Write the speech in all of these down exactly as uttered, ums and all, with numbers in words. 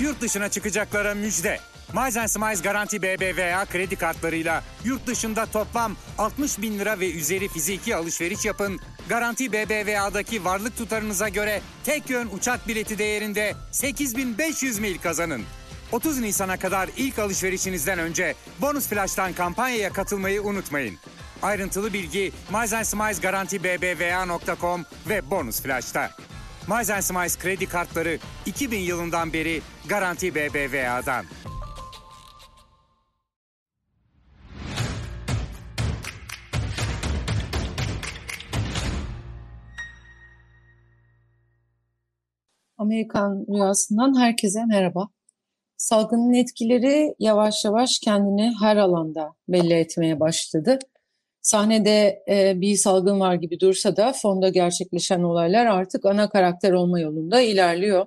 Yurt dışına çıkacaklara müjde. Miles and Smiles Garanti B B V A kredi kartlarıyla yurt dışında toplam altmış bin lira ve üzeri fiziki alışveriş yapın. Garanti B B V A'daki varlık tutarınıza göre tek yön uçak bileti değerinde sekiz bin beş yüz mil kazanın. otuz Nisan'a kadar ilk alışverişinizden önce Bonus Flash'tan kampanyaya katılmayı unutmayın. Ayrıntılı bilgi Miles and Smiles Garanti B B V A nokta com ve Bonus Flash'ta. Miles and Smiles kredi kartları iki bin yılından beri Garanti B B V A'dan. Amerikan Rüyası'ndan herkese merhaba. Salgının etkileri yavaş yavaş kendini her alanda belli etmeye başladı. Sahnede e, bir salgın var gibi dursa da fonda gerçekleşen olaylar artık ana karakter olma yolunda ilerliyor.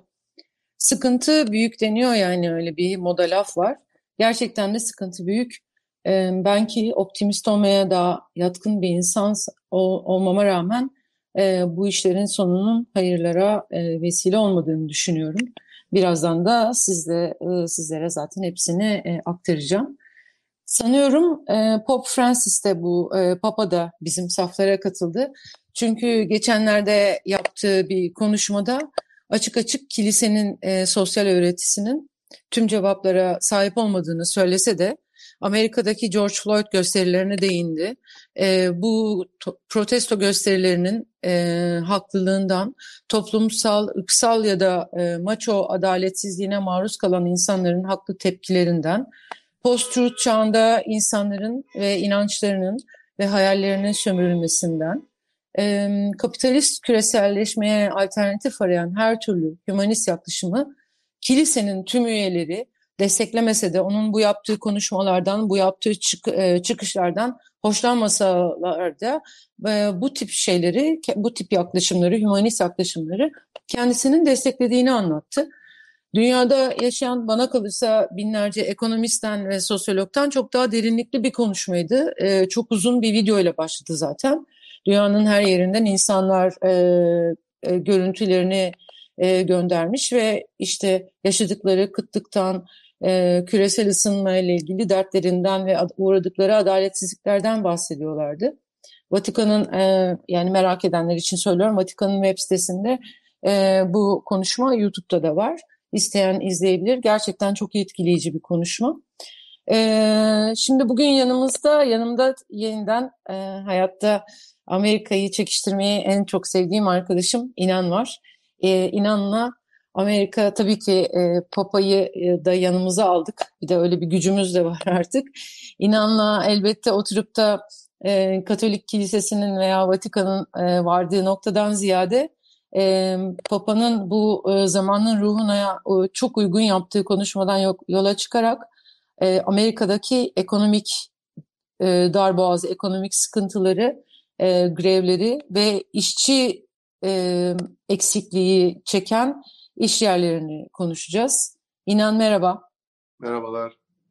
Sıkıntı büyük deniyor, yani öyle bir moda laf var. Gerçekten de sıkıntı büyük. E, ben ki optimist olmaya daha yatkın bir insan ol, olmama rağmen e, bu işlerin sonunun hayırlara e, vesile olmadığını düşünüyorum. Birazdan da sizle, e, sizlere zaten hepsini e, aktaracağım. Sanıyorum e, Pop Francis de bu e, Papa da bizim saflara katıldı. Çünkü geçenlerde yaptığı bir konuşmada açık açık kilisenin e, sosyal öğretisinin tüm cevaplara sahip olmadığını söylese de Amerika'daki George Floyd gösterilerine değindi. E, bu to- protesto gösterilerinin e, haklılığından, toplumsal, ırksal ya da e, maço adaletsizliğine maruz kalan insanların haklı tepkilerinden, post-truth çağında insanların ve inançlarının ve hayallerinin sömürülmesinden, e, kapitalist küreselleşmeye alternatif arayan her türlü hümanist yaklaşımı kilisenin tüm üyeleri desteklemese de onun bu yaptığı konuşmalardan, bu yaptığı çık, e, çıkışlardan hoşlanmasalar da e, bu tip şeyleri, bu tip yaklaşımları, hümanist yaklaşımları kendisinin desteklediğini anlattı. Dünyada yaşayan, bana kalırsa binlerce ekonomistten ve sosyologtan çok daha derinlikli bir konuşmaydı. Ee, çok uzun bir video ile başladı zaten. Dünyanın her yerinden insanlar e, e, görüntülerini e, göndermiş ve işte yaşadıkları kıtlıktan, e, küresel ısınma ile ilgili dertlerinden ve uğradıkları adaletsizliklerden bahsediyorlardı. Vatikan'ın, e, yani merak edenler için söylüyorum, Vatikan'ın web sitesinde e, bu konuşma YouTube'da da var. İsteyen izleyebilir. Gerçekten çok etkileyici bir konuşma. Ee, şimdi bugün yanımızda, yanımda yeniden e, hayatta Amerika'yı çekiştirmeyi en çok sevdiğim arkadaşım İnan var. Ee, İnan'la Amerika, tabii ki e, Papa'yı e, da yanımıza aldık. Bir de öyle bir gücümüz de var artık. İnan'la elbette oturup da e, Katolik Kilisesi'nin veya Vatikan'ın e, vardığı noktadan ziyade E, Papa'nın bu e, zamanın ruhuna e, çok uygun yaptığı konuşmadan yok, yola çıkarak e, Amerika'daki ekonomik e, darboğazı, ekonomik sıkıntıları, e, grevleri ve işçi e, eksikliği çeken iş yerlerini konuşacağız. İnan merhaba. Merhabalar.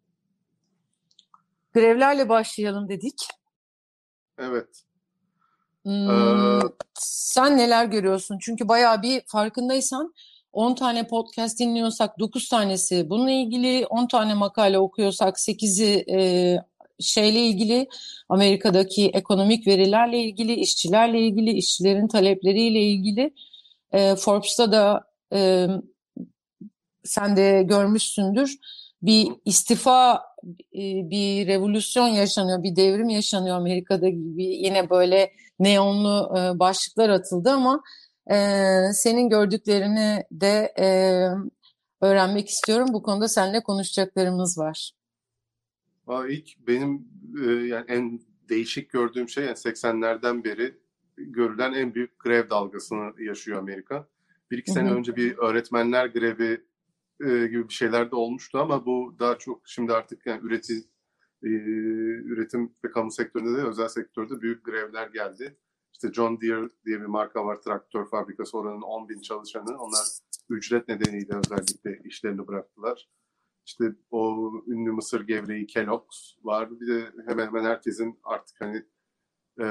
Grevlerle başlayalım dedik. Evet. Hmm, sen neler görüyorsun? Çünkü bayağı bir, farkındaysan on tane podcast dinliyorsak dokuz tanesi bununla ilgili, on tane makale okuyorsak sekizi e, şeyle ilgili, Amerika'daki ekonomik verilerle ilgili, işçilerle ilgili, işçilerin talepleriyle ilgili. E, Forbes'ta da e, sen de görmüşsündür, bir istifa, bir revolüsyon yaşanıyor, bir devrim yaşanıyor Amerika'da gibi, yine böyle neonlu başlıklar atıldı ama e, senin gördüklerini de e, öğrenmek istiyorum. Bu konuda seninle konuşacaklarımız var. Aa, ilk benim e, yani en değişik gördüğüm şey, yani seksenlerden beri görülen en büyük grev dalgasını yaşıyor Amerika. Bir iki hı hı. sene önce bir öğretmenler grevi e, gibi bir şeyler de olmuştu ama bu daha çok şimdi artık yani üretim, e, üretim ve kamu sektöründe de özel sektörde büyük grevler geldi. İşte John Deere diye bir marka var, traktör fabrikası, oranın on bin çalışanı. Onlar ücret nedeniyle özellikle işlerini bıraktılar. İşte o ünlü mısır gevreği Kellogg's var. Bir de hemen hemen herkesin artık hani e,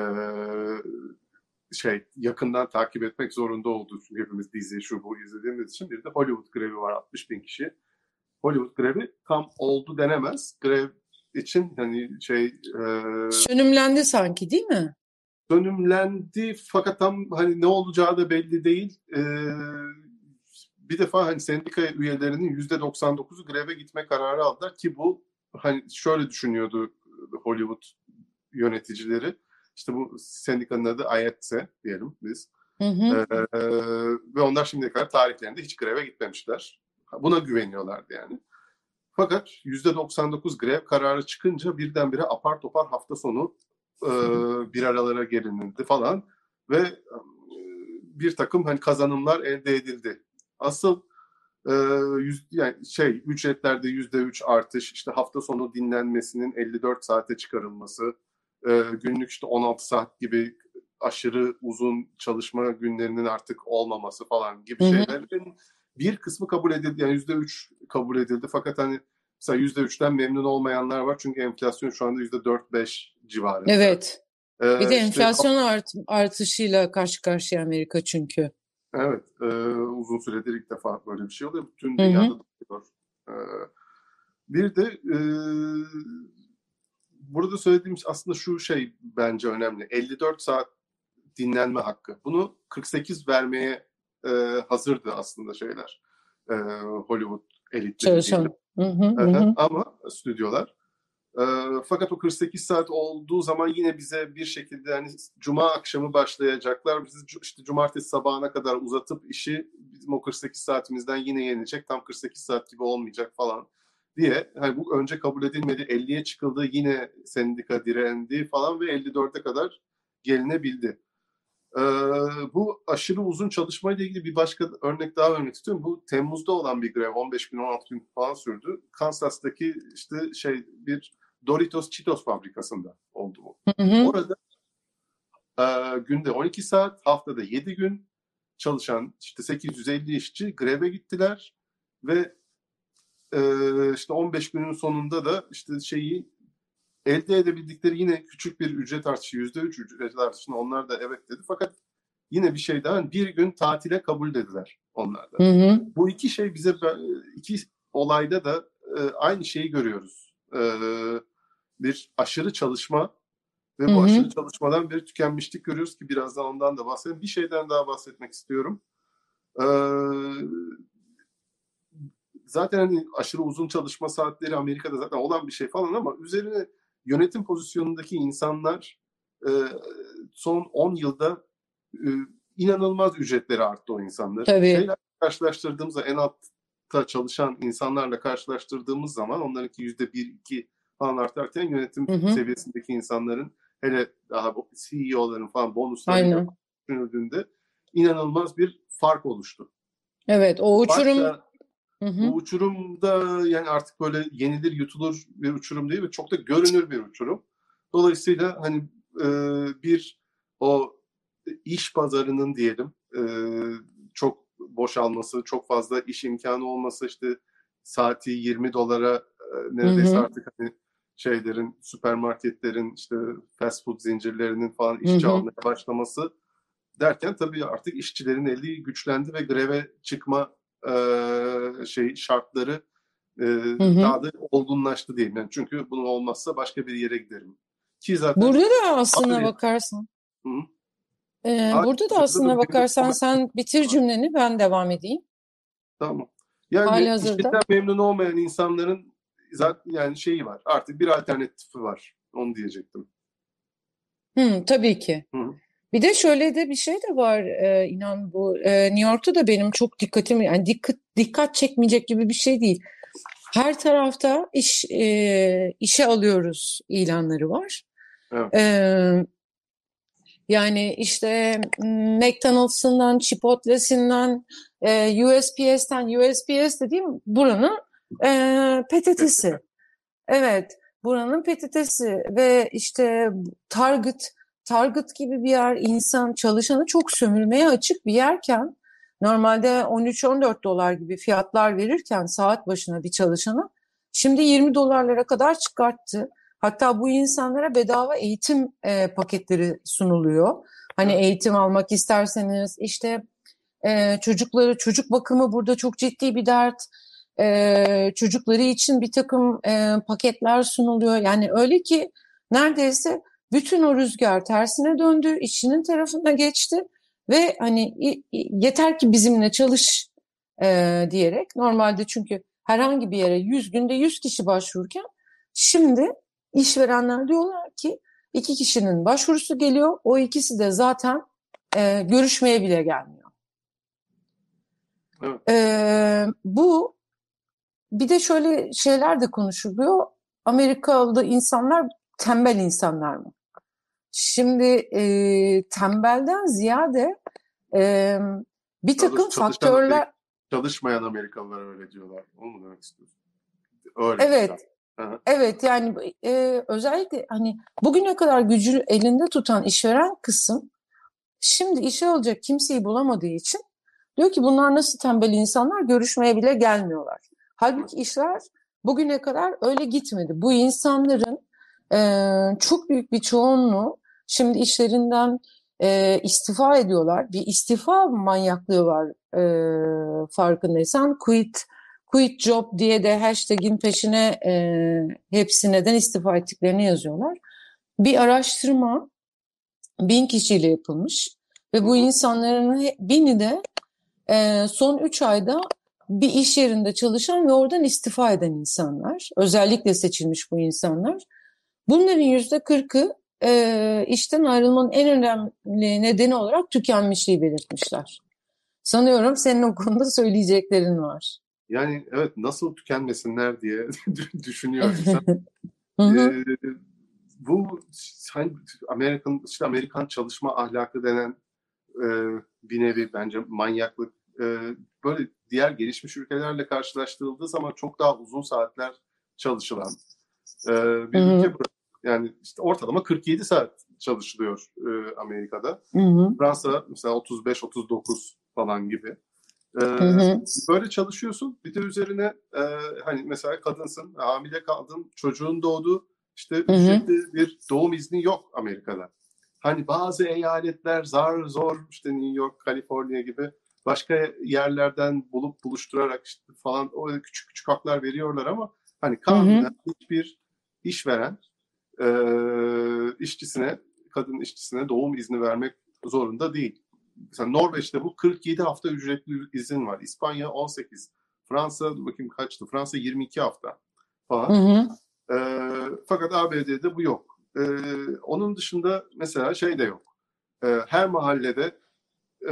şey yakından takip etmek zorunda olduğu, çünkü hepimiz dizi şu bu izlediğimiz için, bir de Hollywood grevi var, altmış bin kişi. Hollywood grevi tam oldu denemez. Grev için hani şey e, Sönümlendi sanki, değil mi? sönümlendi fakat tam hani ne olacağı da belli değil. E, bir defa hani sendika üyelerinin yüzde doksan dokuzu greve gitme kararı aldılar ki bu hani şöyle düşünüyordu Hollywood yöneticileri. İşte bu sendikanın adı I A T S E diyelim biz. Hı hı. Ee, ve onlar şimdiye kadar tarihlerinde hiç greve gitmemişler. Buna güveniyorlardı yani. Fakat yüzde doksan dokuz grev kararı çıkınca birdenbire apar topar hafta sonu e, bir aralara gelinildi falan ve e, bir takım hani kazanımlar elde edildi. Asıl e, yüz, yani şey ücretlerde yüzde üç artış, işte hafta sonu dinlenmesinin elli dört saate çıkarılması, e, günlük işte on altı saat gibi aşırı uzun çalışma günlerinin artık olmaması falan gibi Hı hı. şeylerin bir kısmı kabul edildi. Yani yüzde üç kabul edildi. Fakat hani mesela yüzde üçten memnun olmayanlar var. Çünkü enflasyon şu anda yüzde dört beş civarında. Evet. Ee, Bir de işte, enflasyon art, artışıyla karşı karşıya Amerika çünkü. evet. E, uzun süredir ilk defa böyle bir şey oluyor. Bütün Hı hı. dünyada da oluyor. E, bir de e, burada söylediğim aslında şu şey bence önemli. elli dört saat dinlenme hakkı. Bunu kırk sekiz vermeye e, hazırdı aslında şeyler. E, Hollywood elitleri diyelim. Çalışan. Hı hı, hı hı. Ama stüdyolar. E, fakat o kırk sekiz saat olduğu zaman yine bize bir şekilde hani cuma akşamı başlayacaklar. Biz işte cumartesi sabahına kadar uzatıp işi bizim o kırk sekiz saatimizden yine yenecek. Tam kırk sekiz saat gibi olmayacak falan diye. Hani bu önce kabul edilmedi. elliye çıkıldı. Yine sendika direndi falan ve elli dörde kadar gelinebildi. Ee, bu aşırı uzun çalışmayla ilgili bir başka örnek daha vermek istiyorum. Bu Temmuz'da olan bir grev, on beş gün on altı gün falan sürdü. Kansas'taki işte şey bir Doritos Cheetos fabrikasında oldu bu. Hı hı. Orada e, günde on iki saat, haftada yedi gün çalışan işte sekiz yüz elli işçi greve gittiler ve e, işte on beş günün sonunda da işte şeyi elde edebildikleri yine küçük bir ücret artışı, yüzde üç ücret artışına onlar da evet dedi. Fakat yine bir şey daha, bir gün tatile kabul dediler onlar da. Hı hı. Bu iki şey bize, iki olayda da e, aynı şeyi görüyoruz. E, bir aşırı çalışma ve Hı bu hı. aşırı çalışmadan bir tükenmişlik görüyoruz ki birazdan ondan da bahsedelim. Bir şeyden daha bahsetmek istiyorum. E, zaten hani aşırı uzun çalışma saatleri Amerika'da zaten olan bir şey falan ama üzerine yönetim pozisyonundaki insanlar e, son on yılda e, inanılmaz ücretleri arttı o insanların. Tabii. Şeyler karşılaştırdığımızda en altta çalışan insanlarla karşılaştırdığımız zaman onlarınki yüzde bir iki falan artarken yönetim Hı hı. seviyesindeki insanların hele daha C E O'ların falan bonuslarıyla Aynen. düşünüldüğünde inanılmaz bir fark oluştu. Evet, o Fark uçurum. da Hı hı. bu uçurumda yani artık böyle yenilir yutulur bir uçurum değil ve çok da görünür bir uçurum. Dolayısıyla hani e, bir o iş pazarının diyelim e, çok boşalması, çok fazla iş imkanı olması, işte saati yirmi dolara e, neredeyse Hı hı. artık hani şeylerin, süpermarketlerin, işte fast food zincirlerinin falan Hı işçi hı. almaya başlaması derken tabii artık işçilerin eli güçlendi ve greve çıkma e, şey şartları e, Hı hı. daha da olgunlaştı diyeyim. Yani çünkü bunun olmazsa başka bir yere giderim. Ki zaten Burada da aslına hali, bakarsan, hı, e, hali burada da hazırda aslına da memnun bakarsan olmayan, sen bitir cümleni, ben devam edeyim. tamam. Yani Halihazırda. işinden memnun olmayan insanların zaten yani şeyi var. Artık bir alternatifi var. Onu diyecektim. Hı, tabii ki. Hı. Bir de şöyle de bir şey de var, e, inan bu e, New York'ta da benim çok dikkatimi, yani dikkat dikkat çekmeyecek gibi bir şey değil. Her tarafta iş e, işe alıyoruz ilanları var. Evet. E, yani işte m, McDonald's'ından, Chipotle'sinden, e, U S P S'ten, U S P S dediğim buranın e, P T T'si. Evet, buranın P T T'si ve işte Target, Target gibi bir yer, insan çalışanı çok sömürmeye açık bir yerken normalde on üç on dört dolar gibi fiyatlar verirken saat başına bir çalışana şimdi yirmi dolarlara kadar çıkarttı. Hatta bu insanlara bedava eğitim e, paketleri sunuluyor. Hani Evet. eğitim almak isterseniz işte e, çocukları, çocuk bakımı burada çok ciddi bir dert. e, çocukları için bir takım e, paketler sunuluyor. Yani öyle ki neredeyse bütün o rüzgar tersine döndü, işçinin tarafına geçti ve hani yeter ki bizimle çalış e, diyerek, normalde çünkü herhangi bir yere yüz günde yüz kişi başvururken şimdi işverenler diyorlar ki iki kişinin başvurusu geliyor, o ikisi de zaten e, görüşmeye bile gelmiyor. Evet. E, bu bir de şöyle şeyler de konuşuluyor. Amerikalı insanlar tembel insanlar mı? Şimdi e, tembelden ziyade e, bir Çalış, takım çalışan faktörler... Amerika, çalışmayan Amerikalılar öyle diyorlar. Onu mu demek istiyorsun? Öyle Evet, Aha. evet yani e, özellikle hani bugüne kadar gücü elinde tutan işveren kısım şimdi işe alacak kimseyi bulamadığı için diyor ki bunlar nasıl tembel insanlar, görüşmeye bile gelmiyorlar. Halbuki işler bugüne kadar öyle gitmedi. Bu insanların e, çok büyük bir çoğunluğu şimdi işlerinden e, istifa ediyorlar. Bir istifa manyaklığı var e, farkındaysan. Quit, quit job diye de hashtag'in peşine e, hepsi neden istifa ettiklerini yazıyorlar. Bir araştırma bin kişiyle yapılmış ve bu insanların bini de e, son üç ayda bir iş yerinde çalışan ve oradan istifa eden insanlar. Özellikle seçilmiş bu insanlar. Bunların yüzde kırkı e, işten ayrılmanın en önemli nedeni olarak tükenmişliği belirtmişler. Sanıyorum senin o konuda söyleyeceklerin var. Yani evet, nasıl tükenmesinler diye düşünüyor insan. Hı hı. Ee, bu hani Amerikan işte Amerikan çalışma ahlakı denen e, bir nevi bence manyaklık. E, böyle diğer gelişmiş ülkelerle karşılaştırıldığı zaman çok daha uzun saatler çalışılan e, bir Hı hı. ülke burası. Yani işte ortalama kırk yedi saat çalışılıyor e, Amerika'da. Hı hı. Fransa mesela otuz beş otuz dokuz falan gibi. Ee, Hı hı. böyle çalışıyorsun. Bir de üzerine e, hani mesela kadınsın, hamile kaldın, çocuğun doğdu. İşte Hı hı. ücretli bir doğum izni yok Amerika'da. Hani bazı eyaletler zar zor, işte New York, Kaliforniya gibi başka yerlerden bulup buluşturarak işte falan o küçük küçük haklar veriyorlar ama hani Hı hı. kanunen hiçbir işveren e, işçisine, kadın işçisine doğum izni vermek zorunda değil. Mesela Norveç'te bu kırk yedi hafta ücretli izin var. İspanya on sekiz. Fransa dur bakayım kaçtı? Fransa yirmi iki hafta falan. Hı hı. E, fakat A B D'de bu yok. E, onun dışında mesela şey de yok. E, her mahallede e,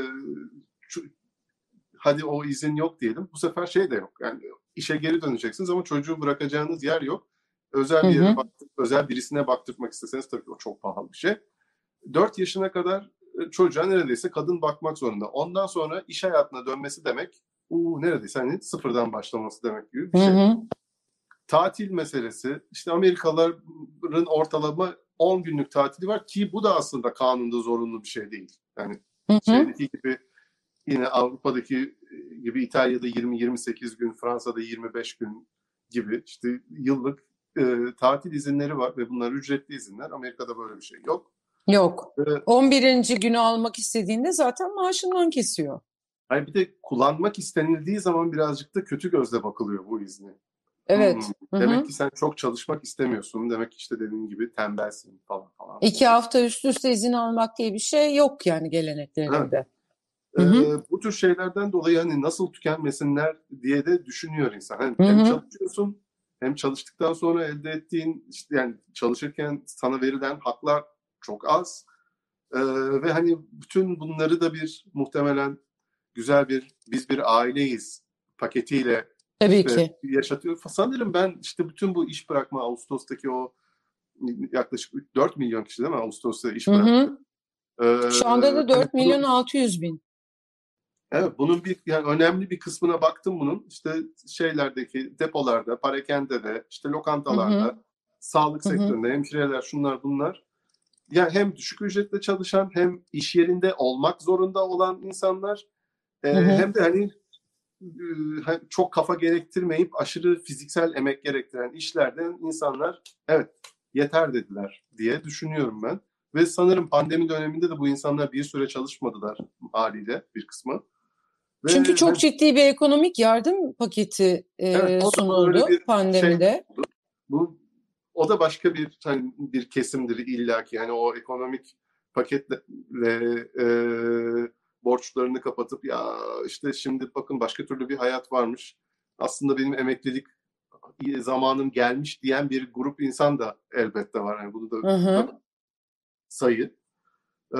şu, hadi o izin yok diyelim. Bu sefer şey de yok. Yani işe geri döneceksiniz ama çocuğu bırakacağınız yer yok. Özel Hı bir yere hı. baktık, özel birisine baktırmak isteseniz tabii o çok pahalı bir şey. dört yaşına kadar çocuğa neredeyse kadın bakmak zorunda. Ondan sonra iş hayatına dönmesi demek, uu, neredeyse hani sıfırdan başlaması demek gibi bir Hı şey. hı. Tatil meselesi, işte Amerikalıların ortalama on günlük tatili var ki bu da aslında kanunda zorunlu bir şey değil. Yani Hı hı. şeydeki gibi, yine Avrupa'daki gibi İtalya'da yirmi yirmi sekiz gün, Fransa'da yirmi beş gün gibi işte yıllık e, tatil izinleri var ve bunlar ücretli izinler. Amerika'da böyle bir şey yok. Yok. E, on birinci günü almak istediğinde zaten maaşından kesiyor. Hayır, bir de kullanmak istenildiği zaman birazcık da kötü gözle bakılıyor bu izni. Hmm, Evet. Hı demek hı. ki sen çok çalışmak istemiyorsun. Demek ki işte dediğin gibi tembelsin falan falan. İki hafta üst üste izin almak diye bir şey yok yani Ha, geleneklerinde. e, Hı hı. bu tür şeylerden dolayı hani nasıl tükenmesinler diye de düşünüyor insan. Hani Hı hem hı. çalışıyorsun hem çalıştıktan sonra elde ettiğin işte yani çalışırken sana verilen haklar çok az. E, ve hani bütün bunları da bir muhtemelen güzel bir biz bir aileyiz paketiyle Tabii işte ki. yaşatıyor. Sanırım ben işte bütün bu iş bırakma Ağustos'taki o yaklaşık dört milyon kişi değil mi Ağustos'ta iş Hı bıraktı. hı. Ee, Şu anda da hani dört milyon bunun, altı yüz bin. evet, bunun bir yani önemli bir kısmına baktım bunun. İşte şeylerdeki depolarda, parakendede, işte Hı hı. lokantalarda, sağlık Hı hı. sektöründe, hemşireler şunlar bunlar. Yani hem düşük ücretle çalışan hem iş yerinde olmak zorunda olan insanlar e, Hı hı. hem de hani e, çok kafa gerektirmeyip aşırı fiziksel emek gerektiren işlerden insanlar evet yeter dediler diye düşünüyorum ben. Ve sanırım pandemi döneminde de bu insanlar bir süre çalışmadılar haliyle bir kısmı. Çünkü Ve çok hani, ciddi bir ekonomik yardım paketi evet, e, o da öyle sunuldu bir şey pandemide. oldu. Bu o da başka bir hani bir kesimdir illaki. Yani o ekonomik paketle e, borçlarını kapatıp ya işte şimdi bakın başka türlü bir hayat varmış. Aslında benim emeklilik zamanım gelmiş diyen bir grup insan da elbette var. Yani bunu da Hı hı. sayı. Ee,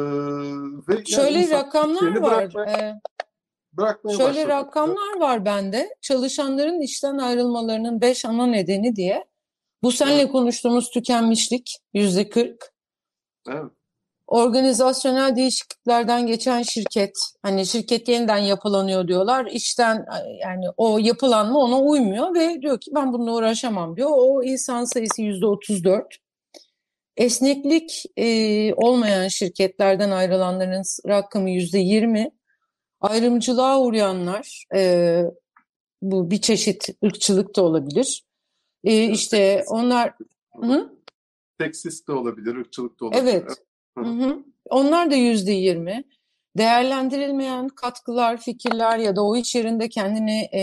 ve yani Şöyle insan rakamlar işlerini var. bırakmaya, e, bırakmaya Şöyle başladı. rakamlar var bende. Çalışanların işten ayrılmalarının beş ana nedeni diye. Bu Evet, seninle konuştuğumuz tükenmişlik yüzde kırk. evet. Organizasyonel değişikliklerden geçen şirket, hani şirket yeniden yapılanıyor diyorlar. İşten yani o yapılanma ona uymuyor ve diyor ki ben bununla uğraşamam diyor. O insan sayısı yüzde otuz dört. Esneklik e, olmayan şirketlerden ayrılanların rakamı yüzde yirmi. Ayrımcılığa uğrayanlar, e, bu bir çeşit ırkçılık da olabilir. E, Evet, işte onlar, hı? seksist de olabilir, ırkçılık da olabilir. Evet. Evet. Hı Hı hı. hı. Onlar da yüzde yirmi. Değerlendirilmeyen katkılar, fikirler ya da o iş yerinde kendini e,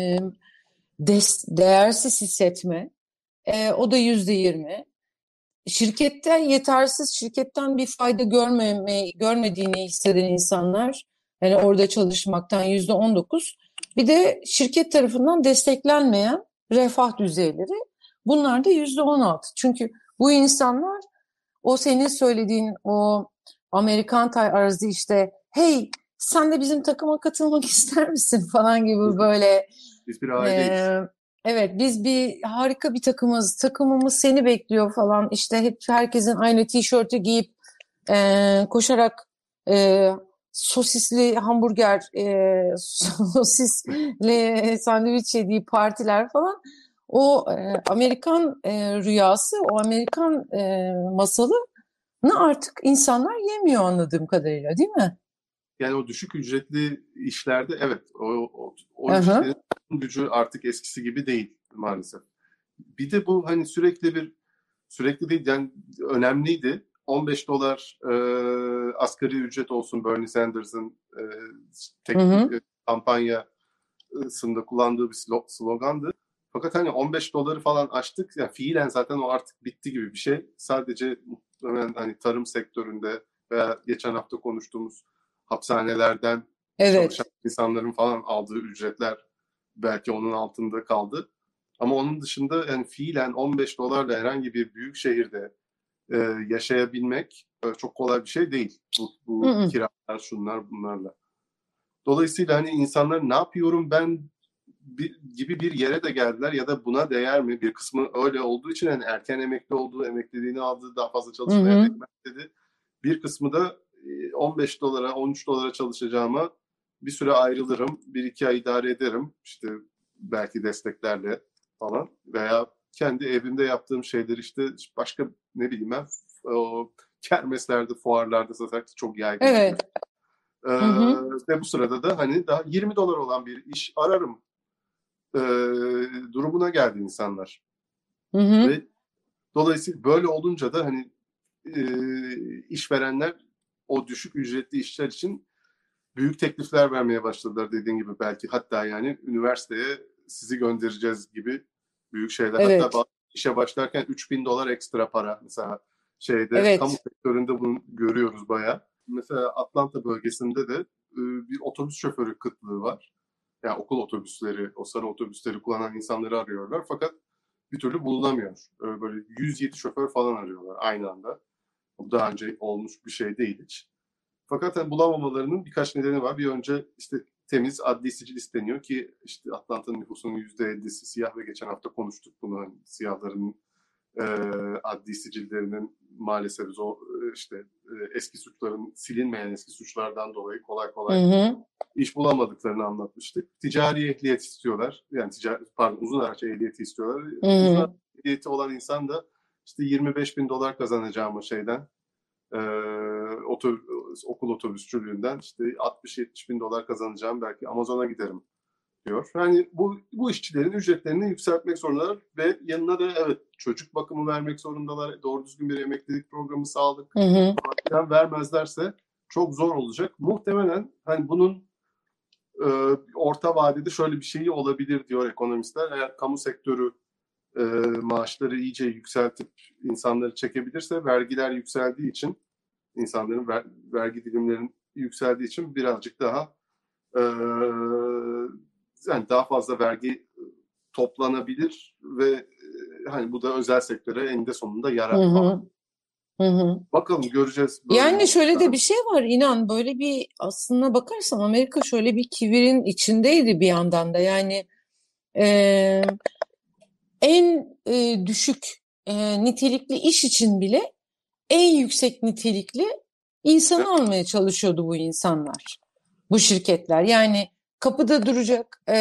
des, değersiz hissetme, e, o da yüzde yirmi. Şirketten yetersiz, şirketten bir fayda görmeme, görmediğini hisseden insanlar, yani orada çalışmaktan yüzde on dokuz. Bir de şirket tarafından desteklenmeyen refah düzeyleri. Bunlar da yüzde on altı. Çünkü bu insanlar o senin söylediğin o Amerikan tarzı işte hey sen de bizim takıma katılmak ister misin falan Hı gibi hı. böyle Biz bir aileyiz. e, evet biz bir harika bir takımız, takımımız seni bekliyor falan, işte hep herkesin aynı tişörtü giyip e, koşarak e, sosisli hamburger, e, sosisli sandviç yediği partiler falan. O e, Amerikan e, rüyası, o Amerikan e, masalı artık insanlar yemiyor anladığım kadarıyla, değil mi? Yani o düşük ücretli işlerde evet o, o, o Aha. işlerin gücü artık eskisi gibi değil maalesef. Bir de bu hani sürekli bir sürekli değil yani önemliydi. on beş dolar e, asgari ücret olsun Bernie Sanders'ın e, Hı tek hı. e, kampanyasında kullandığı bir slogandı. Fakat hani on beş doları falan aştık. Yani fiilen zaten o artık bitti gibi bir şey. Sadece muhtemelen hani tarım sektöründe veya geçen hafta konuştuğumuz hapishanelerden çalışan Evet. insanların falan aldığı ücretler belki onun altında kaldı. Ama onun dışında yani fiilen on beş dolarla herhangi bir büyük şehirde e, yaşayabilmek e, çok kolay bir şey değil. Bu, Hı bu hı. kiralar, şunlar, bunlarla. Dolayısıyla hani insanlar ne yapıyorum ben bir, gibi bir yere de geldiler ya da buna değer mi? Bir kısmı öyle olduğu için yani erken emekli olduğu, emekliliğini aldığı daha fazla Hı çalışmaya hı. değmez dedi. Bir kısmı da e, on beş dolara, on üç dolara çalışacağıma bir süre ayrılırım, bir iki ay idare ederim. İşte belki desteklerle falan veya kendi evimde yaptığım şeyler işte başka ne bileyim ben o kermeslerde, fuarlarda satarak çok yaygın biliyorsun. Evet. Ee, Hı hı. ve bu sırada da hani daha yirmi dolar olan bir iş ararım e, durumuna geldi insanlar. Hı hı. Ve dolayısıyla böyle olunca da hani e, işverenler o düşük ücretli işler için büyük teklifler vermeye başladılar dediğin gibi belki hatta yani üniversiteye sizi göndereceğiz gibi büyük şeyler. Hatta Evet. bazı işe başlarken üç bin dolar ekstra para mesela şeyde kamu Evet. sektöründe bunu görüyoruz bayağı. Mesela Atlanta bölgesinde de e, bir otobüs şoförü kıtlığı var. Yani okul otobüsleri, o sarı otobüsleri kullanan insanları arıyorlar fakat bir türlü bulunamıyor. E, Böyle yüz yedi şoför falan arıyorlar aynı anda. Bu daha önce olmuş bir şey değil hiç. Fakat hani bulamamalarının birkaç nedeni var. Bir önce işte temiz adli sicil isteniyor ki işte Atlanta'nın nüfusunun yüzde ellisi siyah ve geçen hafta konuştuk bunu. Hani siyahların e, adli sicillerinin maalesef zor, işte e, eski suçların silinmeyen eski suçlardan dolayı kolay Hı kolay hı. iş bulamadıklarını anlatmıştık. Ticari ehliyet istiyorlar. Yani ticari, pardon uzun araç ehliyeti istiyorlar. Hı Uzun araç hı. ehliyeti olan insan da işte yirmi beş bin dolar kazanacağım o şeyden e, otobüs, okul otobüsçülüğünden işte altmış yetmiş bin dolar kazanacağım belki Amazon'a giderim diyor. Yani bu, bu işçilerin ücretlerini yükseltmek zorundalar ve yanına da evet çocuk bakımı vermek zorundalar. Doğru düzgün bir emeklilik programı, sağlık Hı hı. falan vermezlerse çok zor olacak. Muhtemelen hani bunun e, orta vadede şöyle bir şey olabilir diyor ekonomistler. Eğer kamu sektörü e, maaşları iyice yükseltip insanları çekebilirse, vergiler yükseldiği için, insanların ver, vergi dilimlerinin yükseldiği için birazcık daha e, yani daha fazla vergi toplanabilir ve e, hani bu da özel sektöre eninde sonunda yarar Hı falan. hı. Hı hı. Bakalım, göreceğiz. Böyle Yani şöyle de olacak. bir şey var inan, böyle bir aslına bakarsan Amerika şöyle bir kivirin içindeydi bir yandan da. Yani e, en e, düşük e, nitelikli iş için bile en yüksek nitelikli insanı almaya çalışıyordu bu insanlar, bu şirketler. Yani kapıda duracak e,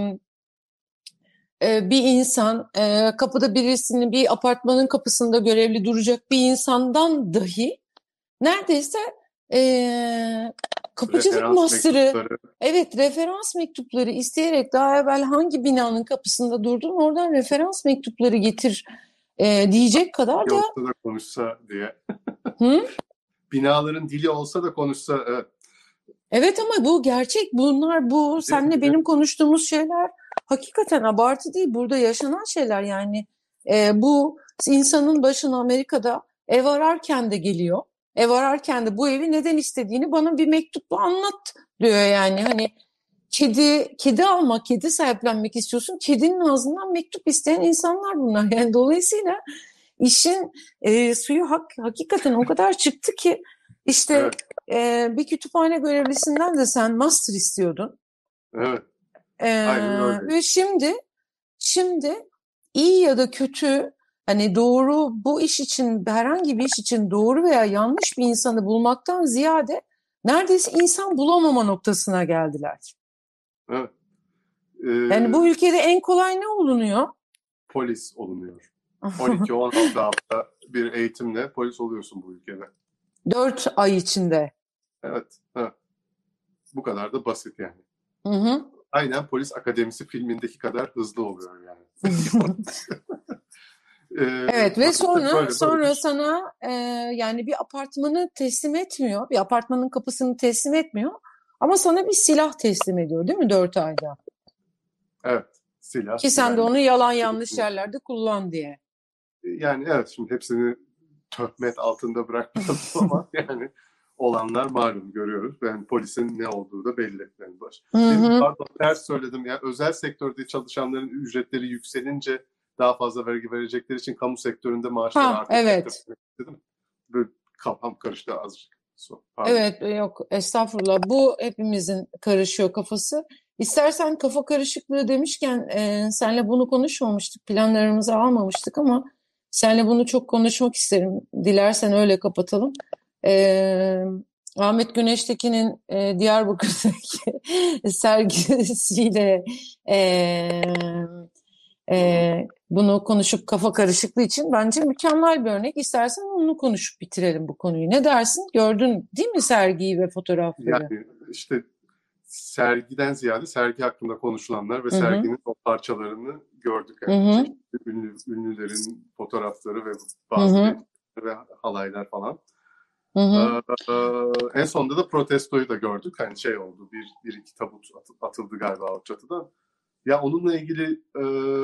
e, bir insan, e, kapıda birisini, bir apartmanın kapısında görevli duracak bir insandan dahi neredeyse e, kapıcılık Referans master'ı, mektupları evet, referans mektupları isteyerek daha evvel hangi binanın kapısında durdun oradan referans mektupları getir e, diyecek kadar dili da. olsa da konuşsa diye. Hı? Binaların dili olsa da konuşsa. Evet. Evet ama bu gerçek, bunlar, bu senle benim konuştuğumuz şeyler hakikaten abartı değil, burada yaşanan şeyler. Yani e, bu insanın başına Amerika'da ev ararken de geliyor. Ev ararken de bu evi neden istediğini bana bir mektupla anlat diyor. Yani hani kedi kedi almak, kedi sahiplenmek istiyorsun, kedinin ağzından mektup isteyen insanlar bunlar. Yani dolayısıyla işin e, suyu hak, hakikaten o kadar çıktı ki işte Evet. e, bir kütüphane görevlisinden de sen master istiyordun. Evet. E, Aynen öyle. ve şimdi şimdi iyi ya da kötü, hani doğru, bu iş için, herhangi bir iş için doğru veya yanlış bir insanı bulmaktan ziyade neredeyse insan bulamama noktasına geldiler. Evet. Yani Ee, bu ülkede en kolay ne olunuyor? polis olunuyor. on iki on altı hafta bir eğitimle polis oluyorsun bu ülkede. Dört ay içinde. Evet. Evet. Bu kadar da basit yani. Hı hı. Aynen Polis Akademisi filmindeki kadar hızlı oluyor yani. Ee, Evet ve sonra böyle sonra böyle. sana e, yani bir apartmanı teslim etmiyor, bir apartmanın kapısını teslim etmiyor ama sana bir silah teslim ediyor, değil mi, dört ayda? Evet. Silah, Ki sen de güvenlik. onu yalan yanlış yerlerde kullan diye. Yani evet, şimdi hepsini töhmet altında bırakmayalım ama yani olanlar malum, görüyoruz. Yani polisin ne olduğu da belli. Yani baş. Hı Demin hı. pardon ters söyledim ya. Özel sektörde çalışanların ücretleri yükselince daha fazla vergi verecekleri için kamu sektöründe maaşları Ha artacak evet. dedim. Böyle kafam karıştı azıcık. So, pardon. Evet, yok estağfurullah, bu hepimizin karışıyor kafası. İstersen kafa karışıklığı demişken e, senle bunu konuşmamıştık, planlarımızı almamıştık ama senle bunu çok konuşmak isterim. Dilersen öyle kapatalım. E, Ahmet Güneştekin'in e, Diyarbakır'daki sergisiyle e, e, bunu konuşup kafa karışıklığı için bence mükemmel bir örnek. İstersen onu konuşup bitirelim bu konuyu. Ne dersin? Gördün değil mi sergiyi ve fotoğrafları? Yani işte sergiden ziyade sergi hakkında konuşulanlar ve Hı hı, serginin o parçalarını gördük. hı Yani hı, çeşitli ünlü, ünlülerin fotoğrafları ve hı bazı hı, resimler ve halaylar falan. hı hı, Ee, en sonunda da protestoyu da gördük. Hani şey oldu, bir, bir iki tabut atıldı galiba o çatıdan. Ya onunla ilgili e,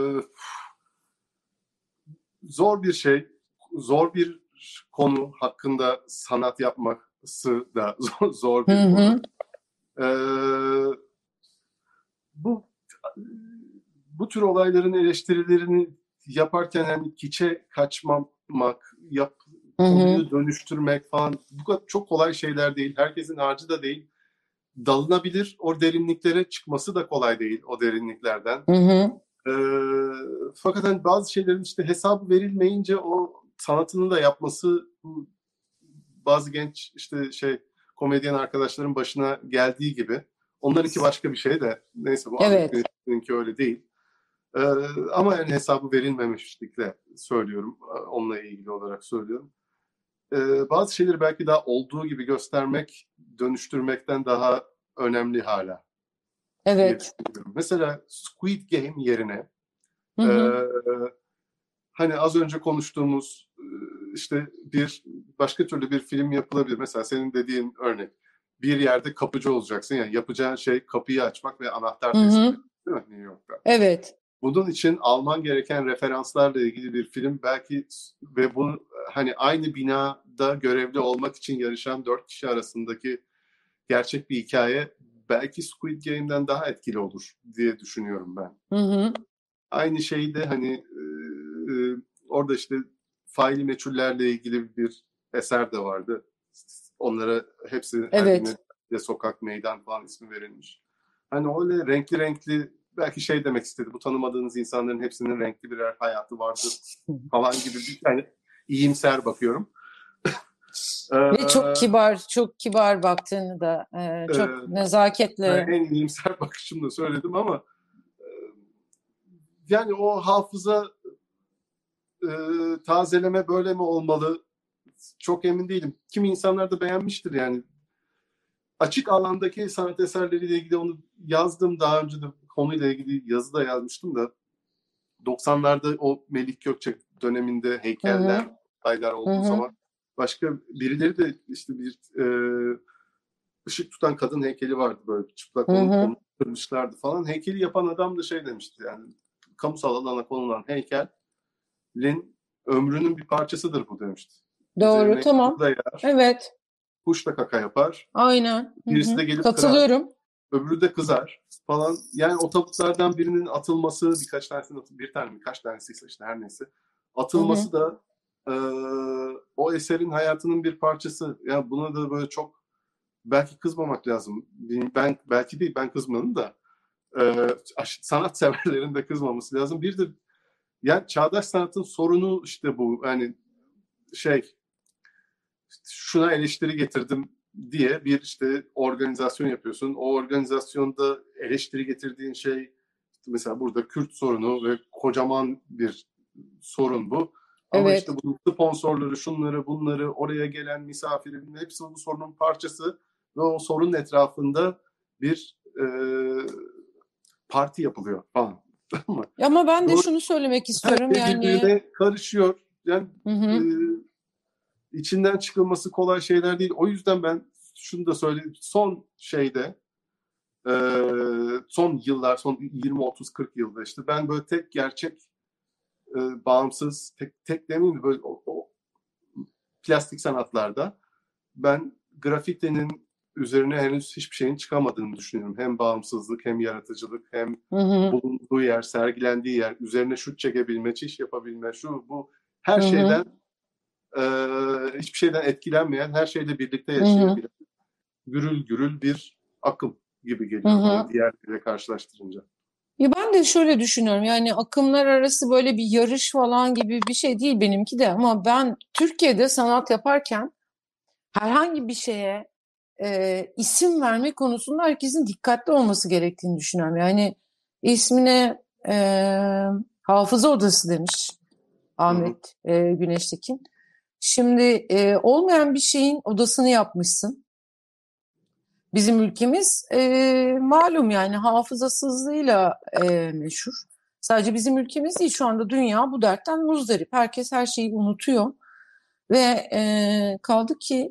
zor bir şey, zor bir konu hakkında sanat yapması da zor, zor hı bir konu. hı, Ee, bu bu tür olayların eleştirilerini yaparken hani kiçe kaçmamak, yap, hı hı, konuyu dönüştürmek falan bu kadar çok kolay şeyler değil. Herkesin harcı da değil. Dalınabilir. O derinliklere çıkması da kolay değil o derinliklerden. hı hı. Ee, fakat hani bazı şeylerin işte hesabı verilmeyince o sanatını da yapması, bazı genç işte şey komedyen arkadaşların başına geldiği gibi, onlarınki başka bir şey de neyse, bu Ahmet Evet, Güneş'inki öyle değil. Ee, ama yani hesabı verilmemişlikle söylüyorum, onunla ilgili olarak söylüyorum. Ee, bazı şeyleri belki daha olduğu gibi göstermek dönüştürmekten daha önemli hala diye evet. düşünüyorum. Mesela Squid Game yerine Hı e, hı, hani az önce konuştuğumuz e, işte bir başka türlü bir film yapılabilir. Mesela senin dediğin örnek. bir yerde kapıcı olacaksın. Yani yapacağın şey kapıyı açmak ve anahtar Hı teslim hı. etmek, değil mi New York'ta? Evet. Bunun için alman gereken referanslarla ilgili bir film belki ve bu hani aynı binada görevli olmak için yarışan dört kişi arasındaki gerçek bir hikaye belki Squid Game'den daha etkili olur diye düşünüyorum ben. Hı hı. Aynı şeyi de hani e, e, orada işte faili meçhullerle ilgili bir eser de vardı. Onlara hepsi her Evet. birine sokak, meydan falan ismi verilmiş. Hani öyle renkli renkli belki şey demek istedi. Bu tanımadığınız insanların hepsinin renkli birer hayatı vardır falan gibi bir yani iyimser bakıyorum. Ve çok kibar, çok kibar baktığını da e, çok Ee, nezaketle. en iyimser bakışımla söyledim ama e, yani o hafıza e, tazeleme böyle mi olmalı? Çok emin değilim. Kimi insanlar da beğenmiştir yani. Açık alandaki sanat eserleriyle ilgili onu yazdım. Daha önce de konuyla ilgili yazı da yazmıştım da doksanlarda o Melik Gökçek döneminde Hı heykeller, hı. olaylar Hı olduğu hı. zaman başka birileri de işte bir e, ışık tutan kadın heykeli vardı böyle çıplak Hı onu, hı. onu kırmışlardı falan. Heykeli yapan adam da şey demişti yani kamusal alana konulan heykelin ömrünün bir parçasıdır bu demişti. Doğru, Üzerine tamam. da yer, Evet, kuş da kaka yapar. aynen. Hı Birisi hı. de gelip kırar. Katılıyorum. Öbürü de kızar falan. Yani o tabutlardan birinin atılması, birkaç tanesinin atıl, bir tane birkaç tanesiyse işte her neyse. Hı hı. Atılması da e, o eserin hayatının bir parçası. Yani buna da böyle çok belki kızmamak lazım. Ben belki değil ben kızmadım da e, sanat severlerin de kızmaması lazım. Bir de yani çağdaş sanatın sorunu işte bu. Yani şey şuna eleştiri getirdim diye bir işte organizasyon yapıyorsun. O organizasyonda eleştiri getirdiğin şey işte mesela burada Kürt sorunu ve kocaman bir sorun bu. Ama işte Evet. bu sponsorları, şunları, bunları, oraya gelen misafiri, hepsi bu sorunun parçası ve o sorunun etrafında bir e, parti yapılıyor falan. Ama ben de Doğru. şunu söylemek Her istiyorum şey yani. birbirine karışıyor. Yani Hı e, hı. içinden çıkılması kolay şeyler değil. O yüzden ben şunu da söyleyeyim. Son şeyde e, son yıllar, son yirmi otuz kırk yılda işte ben böyle tek gerçek e, bağımsız, tek, tek demeyeyim de böyle o, o plastik sanatlarda ben grafitinin üzerine henüz hiçbir şeyin çıkamadığını düşünüyorum. Hem bağımsızlık, hem yaratıcılık, hem Hı hı. bulunduğu yer, sergilendiği yer, üzerine şut çekebilme, çiş yapabilme, şu bu her Hı hı. şeyden e, hiçbir şeyden etkilenmeyen, her şeyle birlikte Hı hı. yaşayabilen gürül gürül bir akım gibi Hı geliyor bana hı. diğerleriyle karşılaştırınca. Ya ben de şöyle düşünüyorum yani akımlar arası böyle bir yarış falan gibi bir şey değil benimki de ama ben Türkiye'de sanat yaparken herhangi bir şeye e, isim verme konusunda herkesin dikkatli olması gerektiğini düşünüyorum. Yani ismine e, Hafıza Odası demiş Hı hı. Ahmet e, Güneştekin. Şimdi e, olmayan bir şeyin odasını yapmışsın. Bizim ülkemiz e, malum yani hafızasızlığıyla e, meşhur. Sadece bizim ülkemiz değil şu anda dünya bu dertten muzdarip. Herkes her şeyi unutuyor ve e, kaldı ki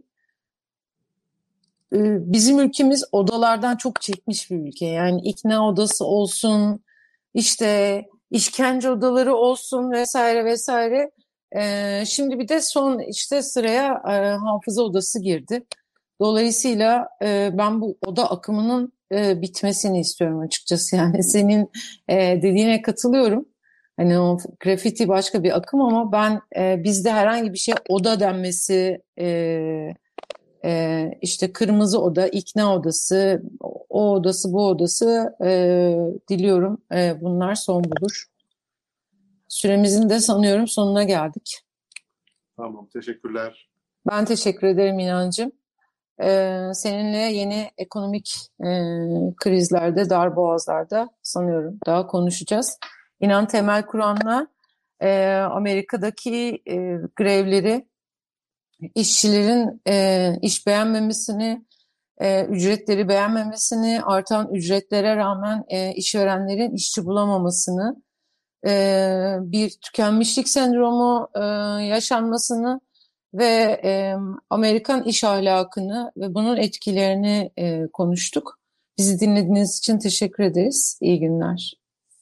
e, bizim ülkemiz odalardan çok çekmiş bir ülke. Yani ikna odası olsun, işte işkence odaları olsun vesaire vesaire. E, şimdi bir de son işte sıraya e, hafıza odası girdi. Dolayısıyla e, ben bu oda akımının e, bitmesini istiyorum açıkçası. Yani senin e, dediğine katılıyorum. Hani o grafiti başka bir akım ama ben e, bizde herhangi bir şey oda denmesi, e, e, işte kırmızı oda, ikna odası, o odası, bu odası e, diliyorum e, bunlar son bulur. Süremizin de sanıyorum sonuna geldik. Tamam, teşekkürler. Ben teşekkür ederim İnancığım. Ee, seninle yeni ekonomik e, krizlerde, darboğazlarda sanıyorum daha konuşacağız. İnan Temel Kur'an'la e, Amerika'daki e, grevleri, işçilerin e, iş beğenmemesini, e, ücretleri beğenmemesini, artan ücretlere rağmen e, işverenlerin işçi bulamamasını, e, bir tükenmişlik sendromu e, yaşanmasını ve e, Amerikan iş ahlakını ve bunun etkilerini e, konuştuk. Bizi dinlediğiniz için teşekkür ederiz. İyi günler.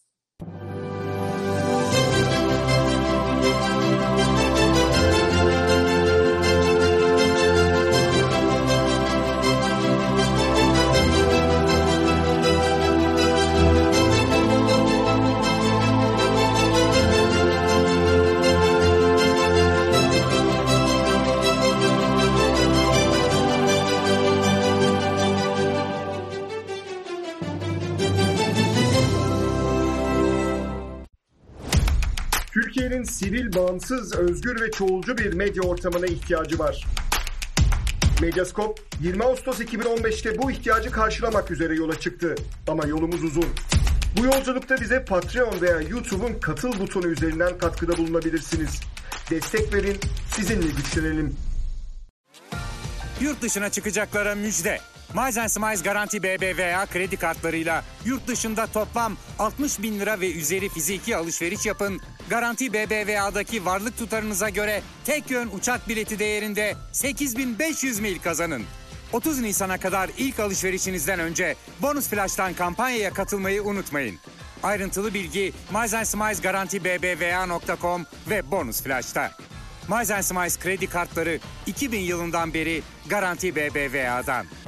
Türkiye'nin sivil, bağımsız, özgür ve çoğulcu bir medya ortamına ihtiyacı var. Medyascope, yirmi Ağustos iki bin on beşte bu ihtiyacı karşılamak üzere yola çıktı. Ama yolumuz uzun. Bu yolculukta bize Patreon veya YouTube'un katıl butonu üzerinden katkıda bulunabilirsiniz. Destek verin, sizinle güçlenelim. Yurt dışına çıkacaklara müjde. Miles Smiles Garanti B B V A kredi kartlarıyla yurt dışında toplam altmış bin lira ve üzeri fiziki alışveriş yapın. Garanti B B V A'daki varlık tutarınıza göre tek yön uçak bileti değerinde sekiz bin beş yüz mil kazanın. otuz Nisan'a kadar ilk alışverişinizden önce Bonus Flash'tan kampanyaya katılmayı unutmayın. Ayrıntılı bilgi Miles Smiles Garanti B B V A nokta com ve Bonus Flash'ta. Miles Smiles kredi kartları iki bin yılından beri Garanti B B V A'dan.